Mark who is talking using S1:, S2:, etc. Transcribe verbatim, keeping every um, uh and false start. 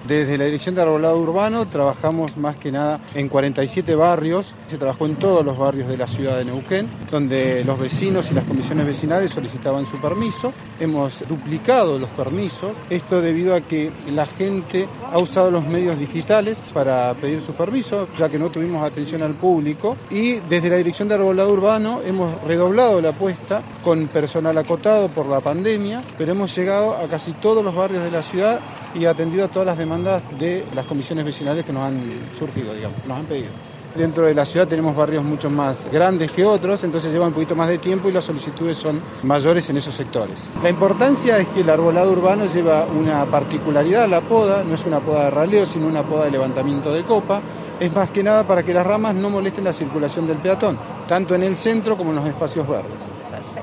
S1: Desde la Dirección de Arbolado Urbano trabajamos más que nada en cuarenta y siete barrios. Se trabajó en todos los barrios de la ciudad de Neuquén, donde los vecinos y las comisiones vecinales solicitaban su permiso. Hemos duplicado los permisos, esto debido a que la gente ha usado los medios digitales para pedir su permiso, ya que no tuvimos atención al público. Y desde la Dirección de Arbolado Urbano hemos redoblado la apuesta con personal acotado por la pandemia, pero hemos llegado a casi todos los barrios de la ciudad y atendido a todas las demandas de las comisiones vecinales que nos han surgido, digamos, nos han pedido. Dentro de la ciudad tenemos barrios mucho más grandes que otros, entonces lleva un poquito más de tiempo y las solicitudes son mayores en esos sectores. La importancia es que el arbolado urbano lleva una particularidad a la poda, no es una poda de raleo, sino una poda de levantamiento de copa. Es más que nada para que las ramas no molesten la circulación del peatón, tanto en el centro como en los espacios verdes.